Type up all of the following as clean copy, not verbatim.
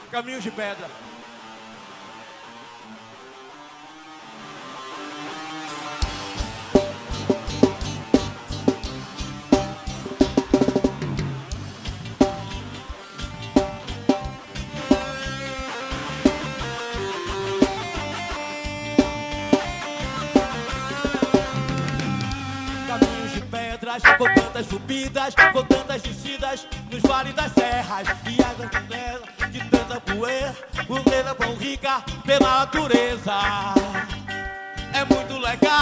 Caminhos de Pedra. Caminhos de pedras, com tantas subidas, com tantas descidas, nos vales das serras e águas de tanta poeira, pureza tão rica pela natureza. É muito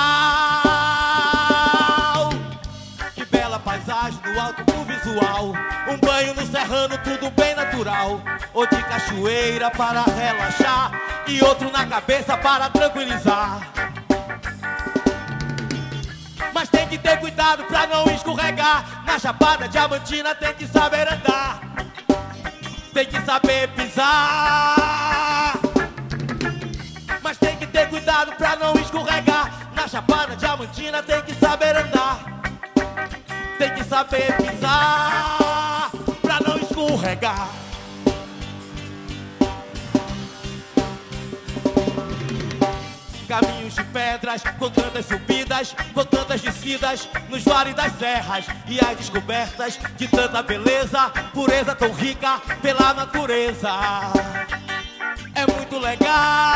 legal, que bela paisagem no alto do visual, um banho no serrano, tudo bem natural, ou de cachoeira para relaxar e outro na cabeça para tranquilizar. Mas tem que ter cuidado pra não escorregar. Na Chapada Diamantina tem que saber andar, tem que saber pisar. Mas tem que ter cuidado pra não escorregar. Na Chapada Diamantina tem que saber andar, tem que saber pisar pra não escorregar. Caminhos de pedras, com tantas subidas, com tantas descidas, nos vales das serras e as descobertas de tanta beleza, pureza tão rica pela natureza. É muito legal,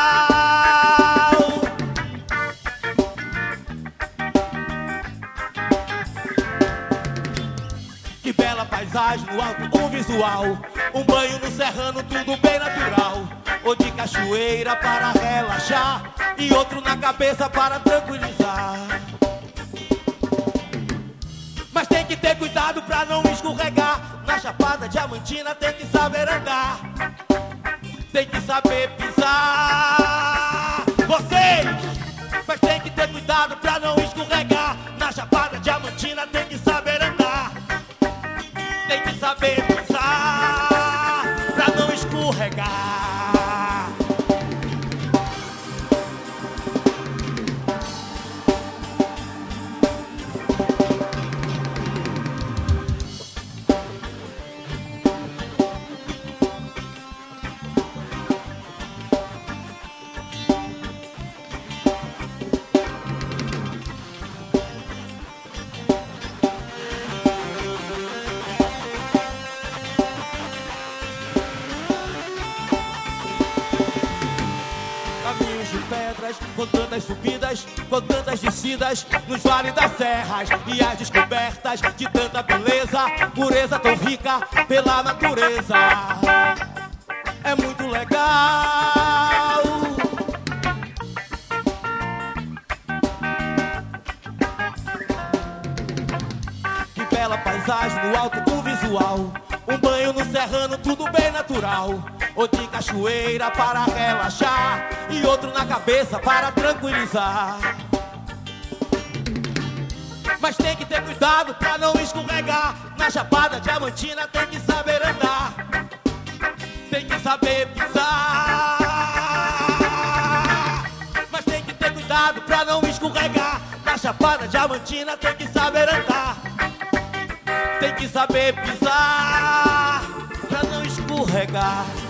que bela paisagem no alto do visual, um banho no serrano, tudo bem natural, ou de cachoeira para relaxar e outro na cabeça para tranquilizar. Mas tem que ter cuidado pra não escorregar. Na Chapada Diamantina tem que saber andar, tem que saber pisar. Vocês! Mas tem que ter cuidado pra não escorregar. Na Chapada Diamantina tem que saber andar, tem que saber pisar pra não escorregar. Caminhos de pedras, com tantas subidas, com tantas descidas, nos vales das serras e as descobertas de tanta beleza, pureza tão rica pela natureza. É muito legal, que bela paisagem no alto do visual, um banho no serrano, tudo bem natural, ou de cachoeira para relaxar e outro na cabeça para tranquilizar. Mas tem que ter cuidado pra não escorregar. Na Chapada Diamantina tem que saber andar, tem que saber pisar. Mas tem que ter cuidado pra não escorregar. Na Chapada Diamantina tem que saber andar, tem que saber pisar pra não escorregar.